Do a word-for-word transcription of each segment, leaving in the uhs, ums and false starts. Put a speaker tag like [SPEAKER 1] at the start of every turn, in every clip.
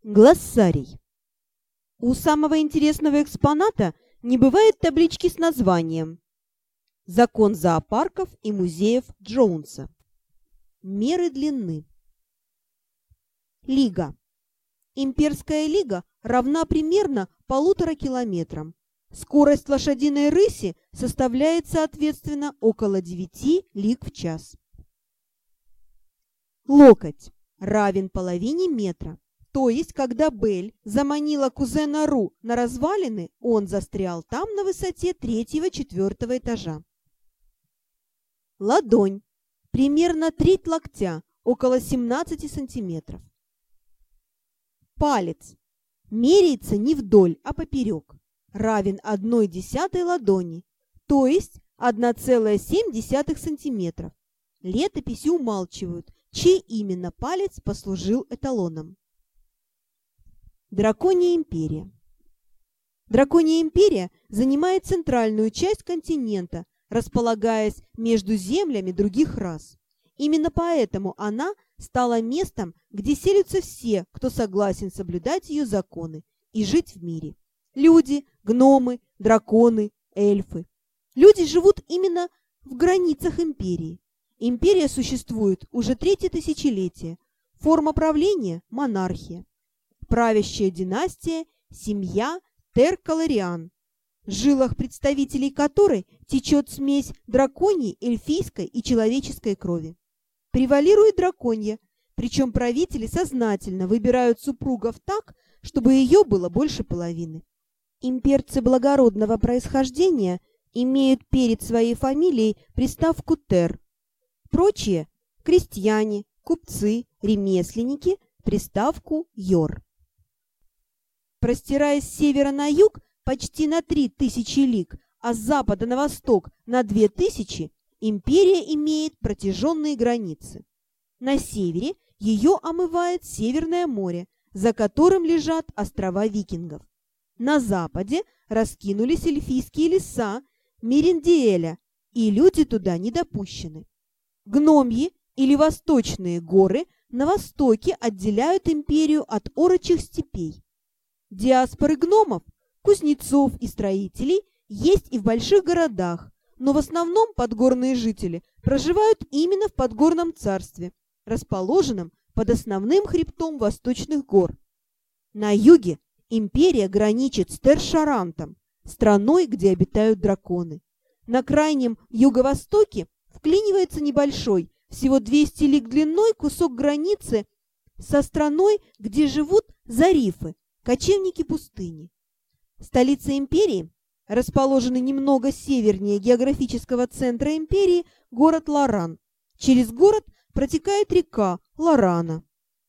[SPEAKER 1] Глоссарий. У самого интересного экспоната не бывает таблички с названием «Закон зоопарков и музеев Джонса». Меры длины. Лига. Имперская лига равна примерно полутора километрам. Скорость лошадиной рыси составляет, соответственно, около девяти лиг в час. Локоть равен половине метра. То есть, когда Белль заманила кузена Ру на развалины, он застрял там на высоте третьего-четвертого этажа. Ладонь. Примерно треть локтя, около семнадцати сантиметров. Палец. Меряется не вдоль, а поперек. Равен одной десятой ладони, то есть одна целая семь десятых сантиметров. Летописи умалчивают, чей именно палец послужил эталоном. Драконья империя. Драконья империя занимает центральную часть континента, располагаясь между землями других рас. Именно поэтому она стала местом, где селятся все, кто согласен соблюдать ее законы и жить в мире. Люди, гномы, драконы, эльфы. Люди живут именно в границах империи. Империя существует уже третье тысячелетие. Форма правления – монархия. Правящая династия – семья Тер-Калариан, в жилах представителей которой течет смесь драконьей, эльфийской и человеческой крови. Превалирует драконья, причем правители сознательно выбирают супругов так, чтобы ее было больше половины. Имперцы благородного происхождения имеют перед своей фамилией приставку «тер». Прочие – крестьяне, купцы, ремесленники – приставку «йор». Простираясь с севера на юг почти на три тысячи лиг, а с запада на восток на две тысячи, империя имеет протяженные границы. На севере ее омывает Северное море, за которым лежат острова викингов. На западе раскинулись эльфийские леса Мериндиэля, и люди туда не допущены. Гномьи или Восточные горы на востоке отделяют империю от орочих степей. Диаспоры гномов, кузнецов и строителей есть и в больших городах, но в основном подгорные жители проживают именно в Подгорном царстве, расположенном под основным хребтом Восточных гор. На юге империя граничит с Тер-Шарантом, страной, где обитают драконы. На крайнем юго-востоке вклинивается небольшой, всего двести лиг длиной, кусок границы со страной, где живут зарифы, кочевники пустыни. Столица империи, расположенный немного севернее географического центра империи, город Лоран. Через город протекает река Лорана.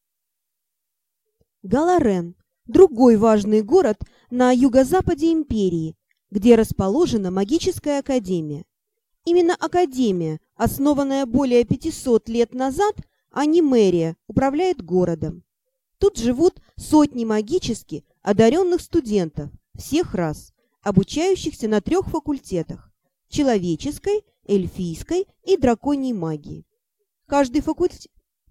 [SPEAKER 1] Галарен – другой важный город на юго-западе империи, где расположена магическая академия. Именно академия, основанная более пятисот лет назад, а не мэрия, управляет городом. Тут живут сотни магически одаренных студентов всех рас, обучающихся на трех факультетах – человеческой, эльфийской и драконьей магии. Каждый факультет,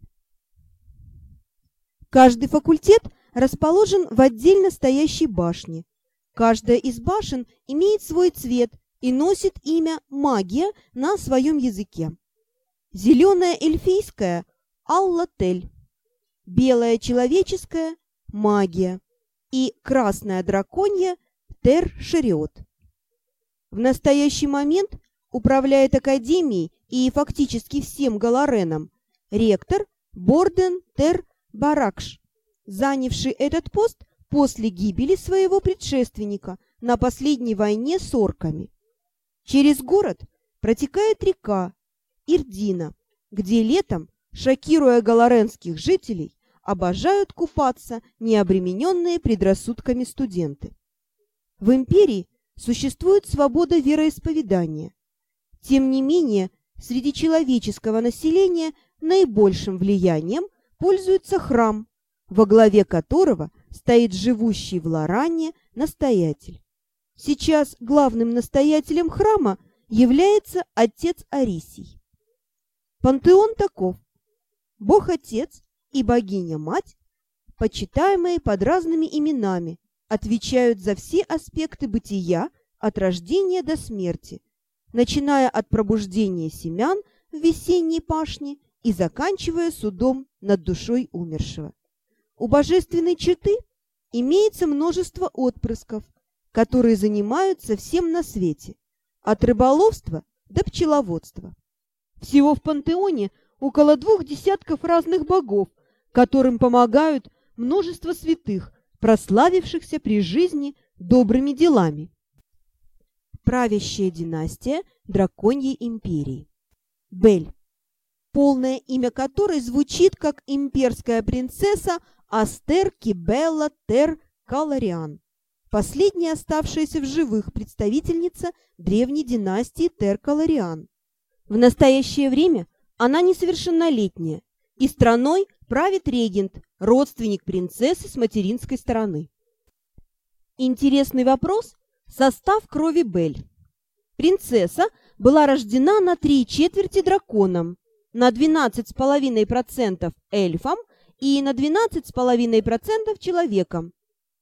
[SPEAKER 1] Каждый факультет расположен в отдельно стоящей башне. Каждая из башен имеет свой цвет и носит имя «магия» на своем языке. Зеленая эльфийская – Аллатель, белая человеческая – магия и красная драконья – Тер-Шериот. В настоящий момент управляет академией и фактически всем Галареном ректор Борден Тер-Баракш, занявший этот пост после гибели своего предшественника на последней войне с орками. Через город протекает река Ирдина, где летом, шокируя галаренских жителей, обожают купаться необремененные предрассудками студенты. В империи существует свобода вероисповедания. Тем не менее, среди человеческого населения наибольшим влиянием пользуется храм, во главе которого стоит живущий в Лоране настоятель. Сейчас главным настоятелем храма является отец Арисий. Пантеон таков: Бог-Отец и богиня-Мать, почитаемые под разными именами, отвечают за все аспекты бытия от рождения до смерти, начиная от пробуждения семян в весенней пашне и заканчивая судом над душой умершего. У божественной четы имеется множество отпрысков, которые занимаются всем на свете, от рыболовства до пчеловодства. Всего в пантеоне около двух десятков разных богов, которым помогают множество святых, прославившихся при жизни добрыми делами. Правящая династия Драконьей империи. Бель, полное имя которой звучит как имперская принцесса Астер Кибелла Тер Калариан, последняя оставшаяся в живых представительница древней династии Тер Калариан. В настоящее время она несовершеннолетняя, и страной правит регент, родственник принцессы с материнской стороны. Интересный вопрос – состав крови Бель. Принцесса была рождена на три четверти драконом, на двенадцать целых пять десятых процента эльфом и на двенадцать целых пять десятых процента человеком.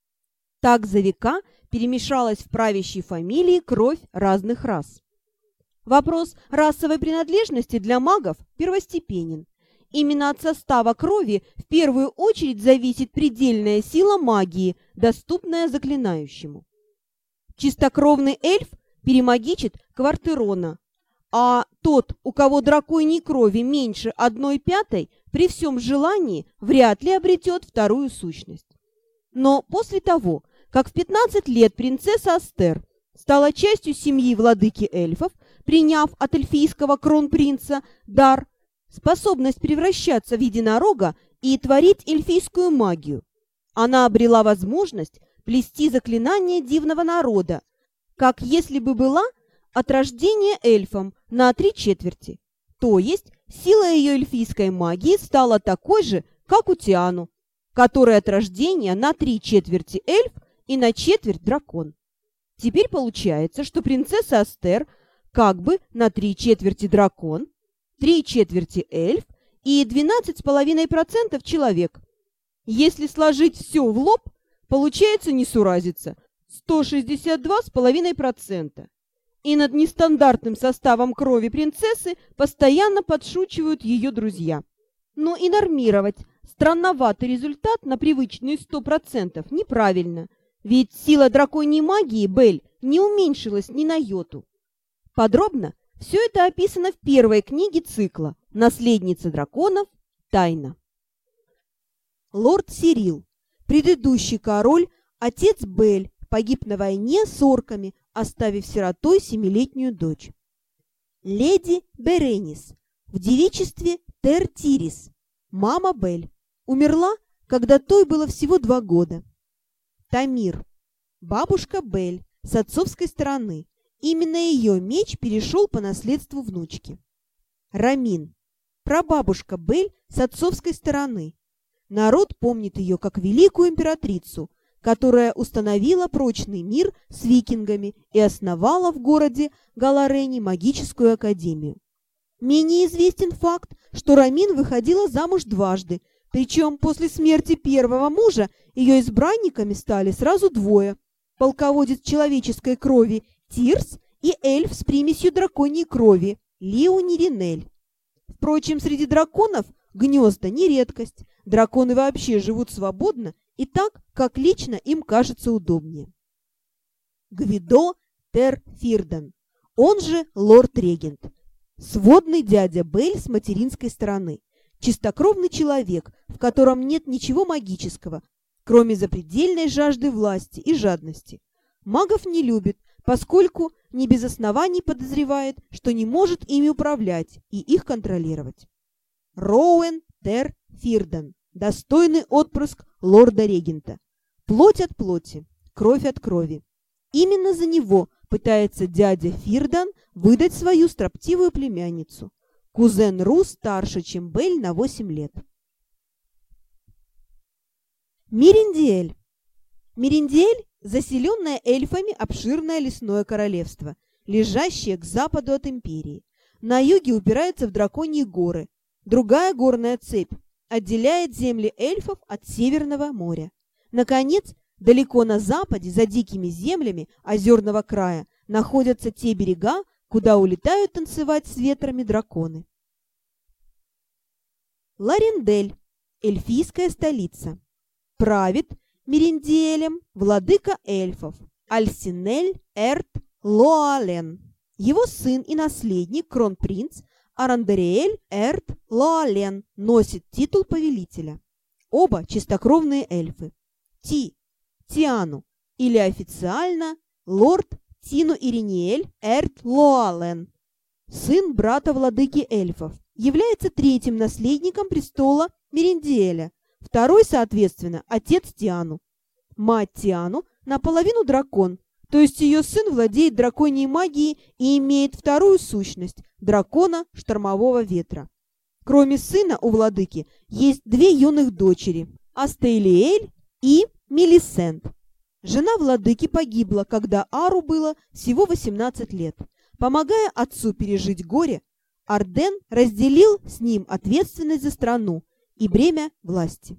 [SPEAKER 1] Так за века перемешалась в правящей фамилии кровь разных рас. Вопрос расовой принадлежности для магов первостепенен. Именно от состава крови в первую очередь зависит предельная сила магии, доступная заклинающему. Чистокровный эльф перемагичит Квартерона, а тот, у кого драконьей крови меньше одной пятой, при всем желании вряд ли обретет вторую сущность. Но после того, как в пятнадцать лет принцесса Астер стала частью семьи владыки эльфов, приняв от эльфийского кронпринца дар, способность превращаться в единорога и творить эльфийскую магию, она обрела возможность плести заклинания дивного народа, как если бы была от рождения эльфом на три четверти. То есть сила ее эльфийской магии стала такой же, как у Тиану, который от рождения на три четверти эльф и на четверть дракон. Теперь получается, что принцесса Астер как бы на три четверти дракон, три четверти эльф и двенадцать целых пять десятых процента человек. Если сложить все в лоб, получается несуразица сто шестьдесят два целых пять десятых процента. И над нестандартным составом крови принцессы постоянно подшучивают ее друзья. Но и нормировать странноватый результат на привычные сто процентов неправильно, ведь сила драконьей магии Бель не уменьшилась ни на йоту. Подробно все это описано в первой книге цикла «Наследница драконов. Тайна». Лорд Сирил, предыдущий король, отец Бель, погиб на войне с орками, оставив сиротой семилетнюю дочь. Леди Беренис, в девичестве Тер-Тирис, мама Бель, умерла, когда той было всего два года. Тамир, бабушка Бель с отцовской стороны, именно ее меч перешел по наследству внучке. Рамин, прабабушка Бель с отцовской стороны. Народ помнит ее как великую императрицу, которая установила прочный мир с викингами и основала в городе Галарене магическую академию. Менее известен факт, что Рамин выходила замуж дважды, причем после смерти первого мужа ее избранниками стали сразу двое – полководец человеческой крови Тирс и эльф с примесью драконьей крови Лиуни Ринель. Впрочем, среди драконов гнезда не редкость, драконы вообще живут свободно и так, как лично им кажется удобнее. Гвидо Тер Фирдан, он же лорд-регент, сводный дядя Бель с материнской стороны, чистокровный человек, в котором нет ничего магического, кроме запредельной жажды власти и жадности. Магов не любит, поскольку не без оснований подозревает, что не может ими управлять и их контролировать. Роуэн Тер Фирдан, достойный отпрыск лорда-регента. Плоть от плоти, кровь от крови. Именно за него пытается дядя Фирдан выдать свою строптивую племянницу. Кузен Ру старше, чем Бель, на восемь лет. Мириндиэль. Мириндиэль – заселенное эльфами обширное лесное королевство, лежащее к западу от империи. На юге упирается в Драконьи горы, другая горная цепь, отделяет земли эльфов от Северного моря. Наконец, далеко на западе, за дикими землями озерного края, находятся те берега, куда улетают танцевать с ветрами драконы. Ларендель, эльфийская столица. Правит Мериндиэлем владыка эльфов Альсинель Эрт Лоален. Его сын и наследник, кронпринц Арандариэль Эрт Лоален, носит титул повелителя. Оба чистокровные эльфы. Ти, Тиану, или официально лорд Тину Ириниэль Эрт Лоален, сын брата владыки эльфов, является третьим наследником престола Мериндиэля, второй, соответственно, отец Тиану. Мать Тиану наполовину дракон, то есть ее сын владеет драконьей магией и имеет вторую сущность – дракона штормового ветра. Кроме сына у владыки есть две юных дочери – Астейлиэль и Мелисент. Жена владыки погибла, когда Ару было всего восемнадцать лет. Помогая отцу пережить горе, Арден разделил с ним ответственность за страну и бремя власти.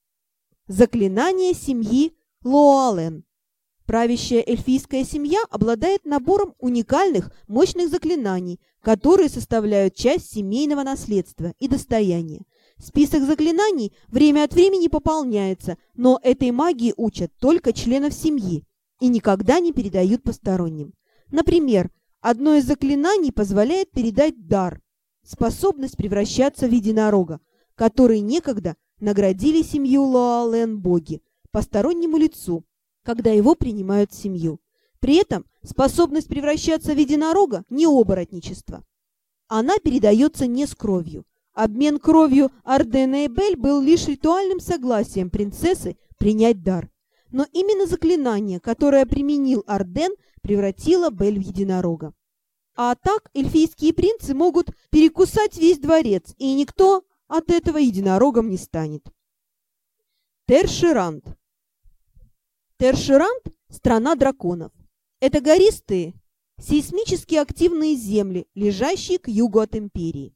[SPEAKER 1] Заклинание семьи Лоален. Правящая эльфийская семья обладает набором уникальных, мощных заклинаний, которые составляют часть семейного наследства и достояния. Список заклинаний время от времени пополняется, но этой магии учат только членов семьи и никогда не передают посторонним. Например, одно из заклинаний позволяет передать дар, способность превращаться в единорога, который некогда наградили семью Лоален боги, постороннему лицу, когда его принимают в семью. При этом способность превращаться в единорога не оборотничество. Она передается не с кровью. Обмен кровью Ардена и Бель был лишь ритуальным согласием принцессы принять дар. Но именно заклинание, которое применил Арден, превратило Бель в единорога. А так эльфийские принцы могут перекусать весь дворец, и никто от этого единорогом не станет. Тершерант. Тершерант – страна драконов. Это гористые, сейсмически активные земли, лежащие к югу от империи.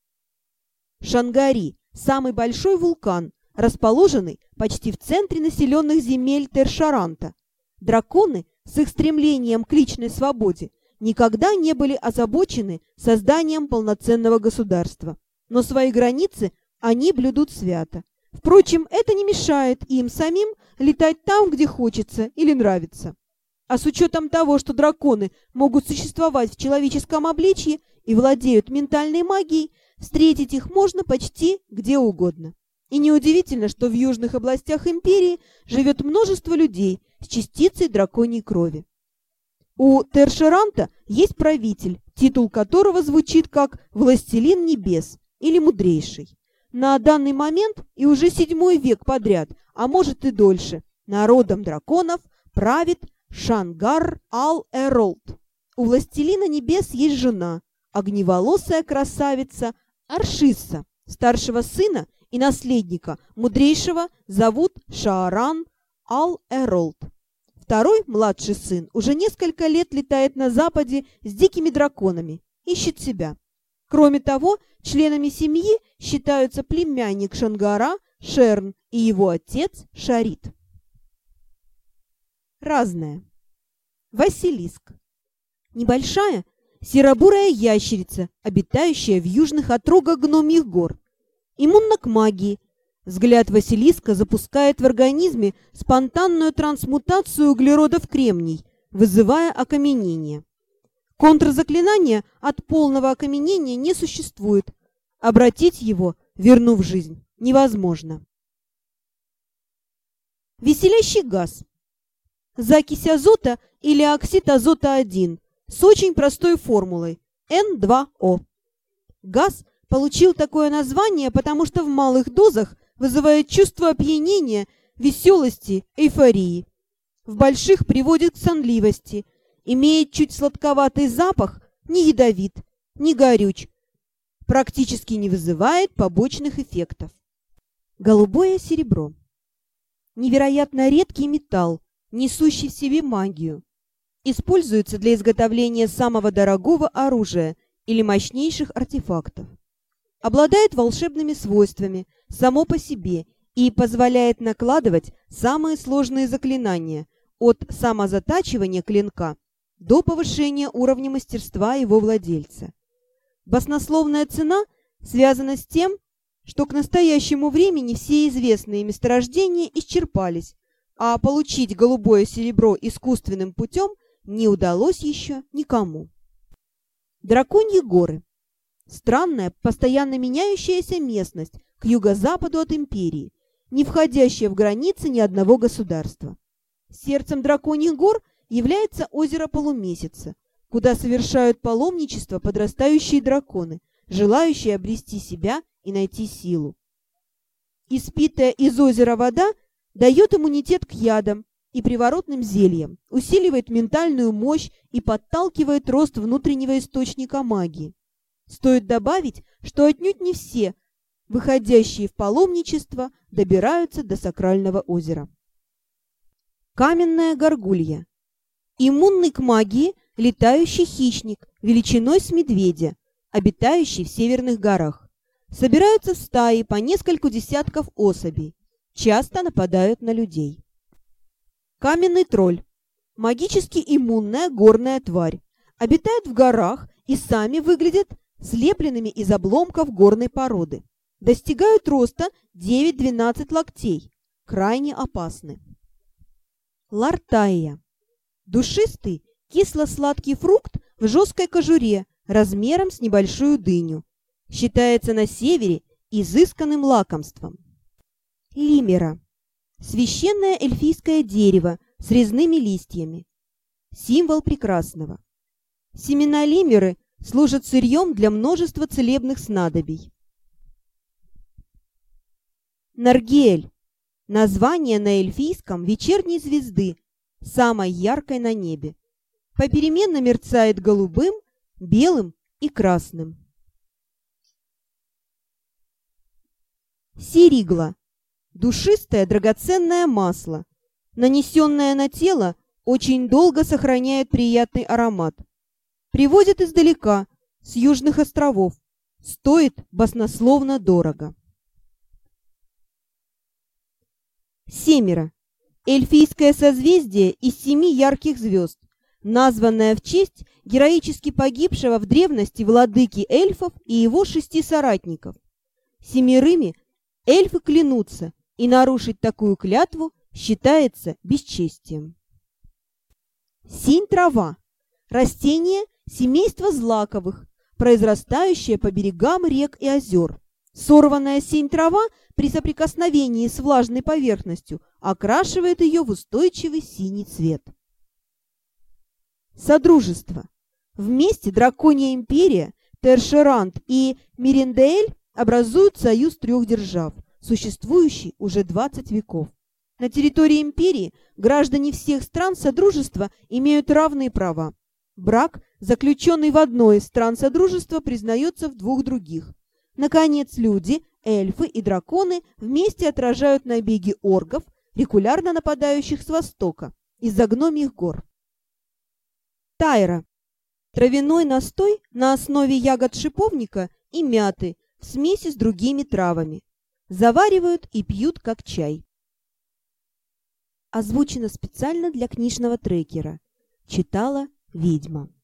[SPEAKER 1] Шангари – самый большой вулкан, расположенный почти в центре населенных земель Тершеранта. Драконы с их стремлением к личной свободе никогда не были озабочены созданием полноценного государства, но свои границы они блюдут свято. Впрочем, это не мешает им самим летать там, где хочется или нравится. А с учетом того, что драконы могут существовать в человеческом обличье и владеют ментальной магией, встретить их можно почти где угодно. И неудивительно, что в южных областях империи живет множество людей с частицей драконьей крови. У Тершеранта есть правитель, титул которого звучит как «Властелин небес» или «Мудрейший». На данный момент и уже седьмой век подряд, а может и дольше, народом драконов правит Шангар Ал-Эролд. У Властелина небес есть жена, огневолосая красавица Аршисса. Старшего сына и наследника мудрейшего зовут Шааран Ал-Эролд. Второй, младший сын, уже несколько лет летает на западе с дикими драконами, ищет себя. Кроме того, членами семьи считаются племянник Шангара Шерн и его отец Шарит. Разное. Василиск. Небольшая серобурая ящерица, обитающая в южных отрогах гномьих гор. Иммунна к магии. Взгляд Василиска запускает в организме спонтанную трансмутацию углерода в кремний, вызывая окаменение. Контрзаклинания от полного окаменения не существует. Обратить его, вернув жизнь, невозможно. Веселящий газ. Закись азота или оксид азота один с очень простой формулой эн два о. Газ получил такое название, потому что в малых дозах вызывает чувство опьянения, веселости, эйфории. В больших приводит к сонливости, имеет чуть сладковатый запах, не ядовит, не горюч, практически не вызывает побочных эффектов. Голубое серебро. Невероятно редкий металл, несущий в себе магию. Используется для изготовления самого дорогого оружия или мощнейших артефактов. обладает волшебными свойствами само по себе и позволяет накладывать самые сложные заклинания от самозатачивания клинка до повышения уровня мастерства его владельца. Баснословная цена связана с тем, что к настоящему времени все известные месторождения исчерпались, а получить голубое серебро искусственным путем не удалось еще никому. Драконьи горы. Странная, постоянно меняющаяся местность к юго-западу от империи, не входящая в границы ни одного государства. Сердцем драконьих гор является озеро Полумесяца, куда совершают паломничество подрастающие драконы, желающие обрести себя и найти силу. Испитая из озера вода дает иммунитет к ядам и приворотным зельям, усиливает ментальную мощь и подталкивает рост внутреннего источника магии. Стоит добавить, что отнюдь не все, выходящие в паломничество, добираются до сакрального озера. Каменная горгулья. Иммунный к магии летающий хищник величиной с медведя, обитающий в северных горах. Собираются в стаи по нескольку десятков особей, часто нападают на людей. Каменный тролль. Магически иммунная горная тварь. Обитает в горах и сами выглядят слепленными из обломков горной породы. Достигают роста девять-двенадцать локтей. Крайне опасны. Лартайя. Душистый, кисло-сладкий фрукт в жесткой кожуре размером с небольшую дыню. Считается на севере изысканным лакомством. Лимера. Священное эльфийское дерево с резными листьями. Символ прекрасного. Семена лимеры служат сырьем для множества целебных снадобий. Наргиэль. Название на эльфийском вечерней звезды, самой яркой на небе. Попеременно мерцает голубым, белым и красным. Сиригла. Душистое драгоценное масло. Нанесенное на тело, очень долго сохраняет приятный аромат. Привозят издалека, с южных островов. Стоит баснословно дорого. Семеро. Эльфийское созвездие из семи ярких звезд, названное в честь героически погибшего в древности владыки эльфов и его шести соратников. Семерыми эльфы клянутся, и нарушить такую клятву считается бесчестием. Синь-трава. Растение семейства злаковых, произрастающее по берегам рек и озер. Сорванная синь-трава при соприкосновении с влажной поверхностью окрашивает ее в устойчивый синий цвет. Содружество. Вместе Драконья империя, Тершерант и Мириндаэль образуют союз трех держав, существующий уже двадцать веков. На территории империи граждане всех стран Содружества имеют равные права. Брак, заключенный в одной из стран Содружества, признается в двух других. Наконец, люди, эльфы и драконы вместе отражают набеги оргов, регулярно нападающих с востока, из-за гномьих гор. Тайра. Травяной настой на основе ягод шиповника и мяты в смеси с другими травами. Заваривают и пьют как чай. Озвучено специально для книжного трекера. Читала ведьма.